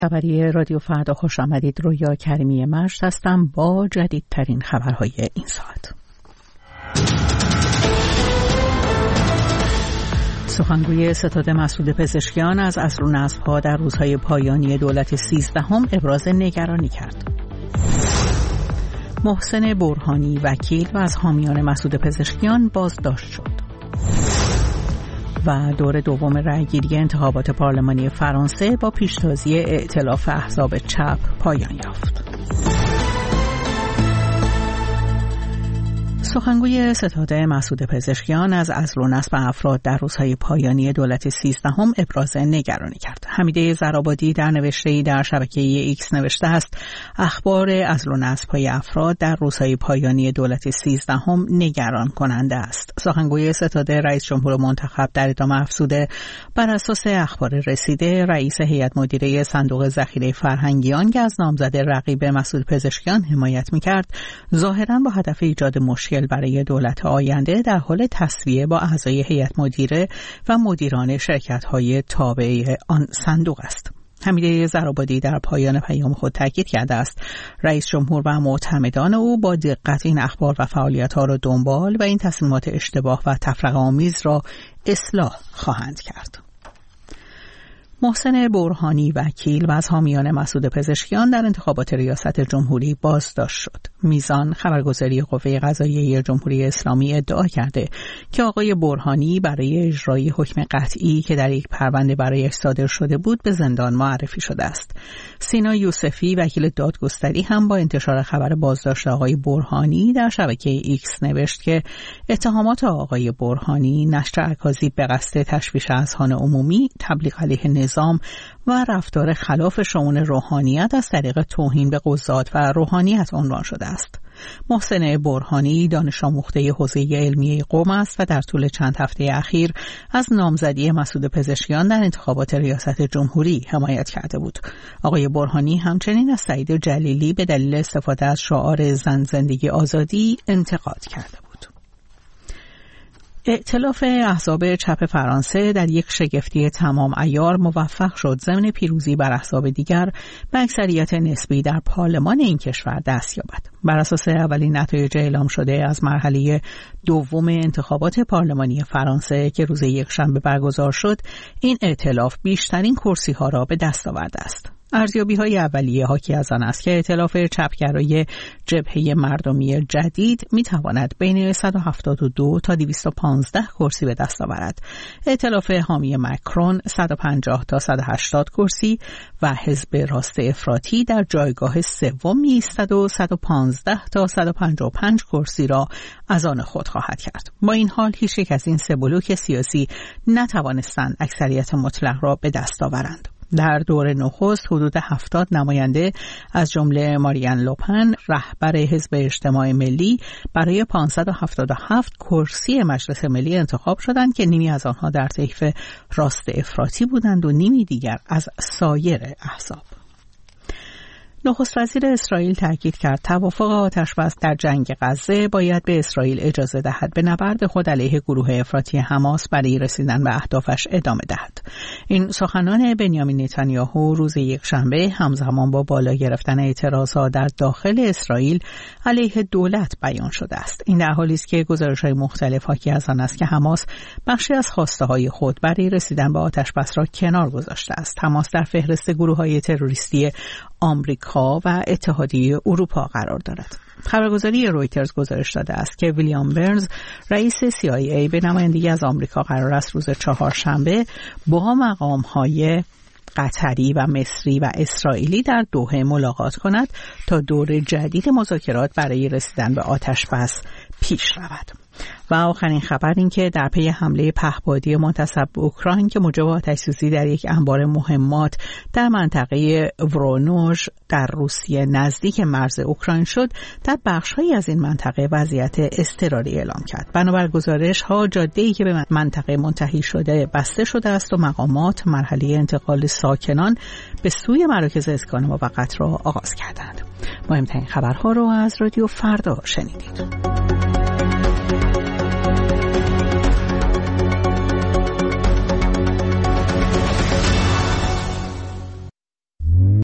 خبری رادیو فردا، خوش آمدید. رویا کریمی مشت هستم با جدیدترین خبرهای این ساعت. سخنگوی ستاد مسعود پزشکیان از عصر و نسب‌ها در روزهای پایانی دولت 13 ابراز نگرانی کرد. محسن برهانی وکیل و از حامیان مسعود پزشکیان بازداشت شد. و دور دوم رأیگیری انتخابات پارلمانی فرانسه با پیشتازی ائتلاف احزاب چپ پایان یافت. سخنگوی ستاد مسعود پزشکیان از عزل و نصب افراد در روزهای پایانی دولت 13 ابراز نگرانی کرد. حمیده زرابادی در نوشته‌ای در شبکه ایکس نوشته است: اخبار عزل و نصب‌های افراد در روزهای پایانی دولت 13 نگران کننده است. سخنگوی ستاد رئیس جمهور منتخب در ادامه افزوده: بر اساس اخبار رسیده، رئیس هیئت مدیره صندوق ذخیره فرهنگیان که از نامزد رقیب مسعود پزشکیان حمایت می‌کرد، ظاهراً با هدف ایجاد مشکل برای دولت آینده در حال تسویه با اعضای هیئت مدیره و مدیران شرکت‌های تابع آن صندوق است. حمیده زرابادی در پایان پیام خود تاکید کرده است رئیس جمهور و معتمدان او با دقت این اخبار و فعالیت‌ها را دنبال و این تصمیمات اشتباه و تفرقه‌آمیز را اصلاح خواهند کرد. محسن برهانی وکیل و از حامیان مسعود پزشکیان در انتخابات ریاست جمهوری بازداشت شد. میزان خبرگزاری قوه قضاییه جمهوری اسلامی ادعا کرده که آقای برهانی برای اجرای حکم قطعی که در یک پرونده برایش صادر شده بود به زندان معرفی شده است. سینا یوسفی وکیل دادگستری هم با انتشار خبر بازداشت آقای برهانی در شبکه ایکس نوشت که اتهامات آقای برهانی نشر اکاذیب به قصد تشویش اذهان عمومی، تبلیغ علیه نظام و رفتار خلاف شؤون روحانیت از طریق توهین به قضات و روحانیت عنوان شده است. محسن برهانی دانش آموخته حوزه علمیه قم است و در طول چند هفته اخیر از نامزدی مسعود پزشکیان در انتخابات ریاست جمهوری حمایت کرده بود. آقای برهانی همچنین از سعید جلیلی به دلیل استفاده از شعار زن زندگی آزادی انتقاد کرده بود. ائتلاف احزاب چپ فرانسه در یک شگفتی تمام عیار موفق شد ضمن پیروزی بر احزاب دیگر به اکثریت نسبی در پارلمان این کشور دست یابد. بر اساس اولین نتایج اعلام شده از مرحله دوم انتخابات پارلمانی فرانسه که روز یکشنبه برگزار شد، این ائتلاف بیشترین کرسی‌ها را به دست آورده است. ارزیابی‌های اولیه حاکی از آن است که ائتلاف چپگرای جبهه مردمی جدید می‌تواند بین 172 تا 215 کرسی به دست آورد. ائتلاف حامی مکرون 150 تا 180 کرسی و حزب راست افراطی در جایگاه سوم می‌ایستد و 115 تا 155 کرسی را از آن خود خواهد کرد. با این حال هیچ یک از این سه بلوک سیاسی نتوانستند اکثریت مطلق را به دست آورند. در دور نخست حدود 70 نماینده از جمله مارین لوپن رهبر حزب اجتماع ملی برای 577 کرسی مجلس ملی انتخاب شدند که نیمی از آنها در طیف راست افراطی بودند و نیمی دیگر از سایر احزاب. نخست وزیر اسرائیل تاکید کرد توافق آتشبس در جنگ غزه باید به اسرائیل اجازه دهد به نبرد خود علیه گروه افراطی حماس برای رسیدن به اهدافش ادامه دهد. این سخنان بنیامین نتانیاهو روز یکشنبه همزمان با بالا گرفتن اعتراضات در داخل اسرائیل علیه دولت بیان شده است. این در حالی است که گزارش‌های مختلف حاکی از آن است که حماس بخشی از خواسته‌های خود برای رسیدن به آتشبس را کنار گذاشته است. حماس در فهرست گروه‌های تروریستی آمریکا و اتحادیه اروپا قرار دارد. خبرگزاری رویترز گزارش داده است که ویلیام برنز رئیس CIA به نمایندگی از آمریکا قرار است روز چهارشنبه با مقام‌های قطری و مصری و اسرائیلی در دوحه ملاقات کند تا دور جدید مذاکرات برای رسیدن به آتشبس پیش رود. و آخرین خبر این که در پی حمله پهپادی منتصب به اوکراین که موجب آتش‌سوزی در یک انبار مهمات در منطقه ورونوژ در روسیه نزدیک مرز اوکراین شد، در بخش‌هایی از این منطقه وضعیت اضطراری اعلام کرد. بنابر گزارش‌ها جاده‌ای که به منطقه منتهی شده بسته شده است و مقامات مرحله انتقال ساکنان به سوی مراکز اسکان موقت را آغاز کردند. مهمترین خبرها را از رادیو فردا شنیدید.